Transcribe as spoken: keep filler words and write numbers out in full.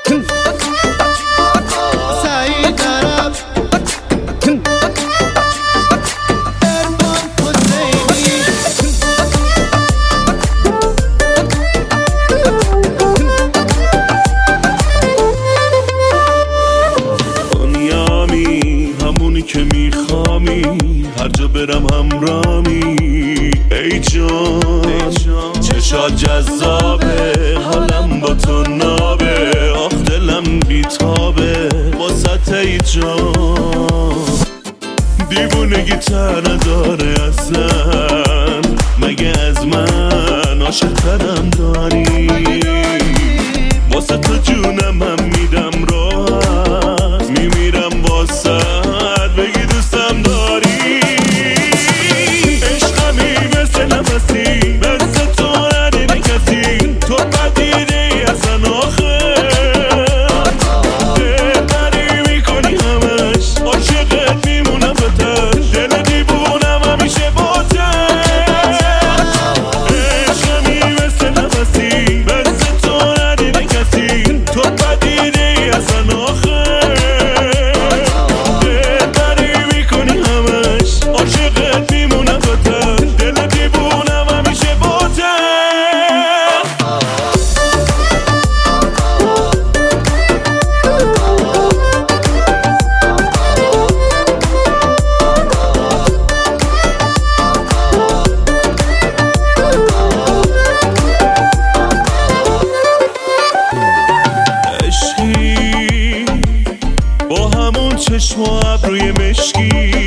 که میخوامی هر جا برم همرامی ای جان چشات جذابه حالم با تو نابه آخ دلم بیتابه واسه ای جان دیوونگی تر نداره اصلا مگه از من عاشق ترم داری واسه تو جونم هم میدم راحت میمیرم واسه بگی دوستم داری عشقمی مثل نفسی مثل تو ندیده کسی تو بدیده ای اصلا آخه دلبری میکنی همش عاشقت میمونم بتر دل دیوونم همیشه باتر عشقمی مثل نفسی مثل تو ندیده کسی تو بدیده ای اصلا آخه عاشقت میمونم باتر دل دیوونم همیشه باتر عشقی با همون چشم و ابروی مشکی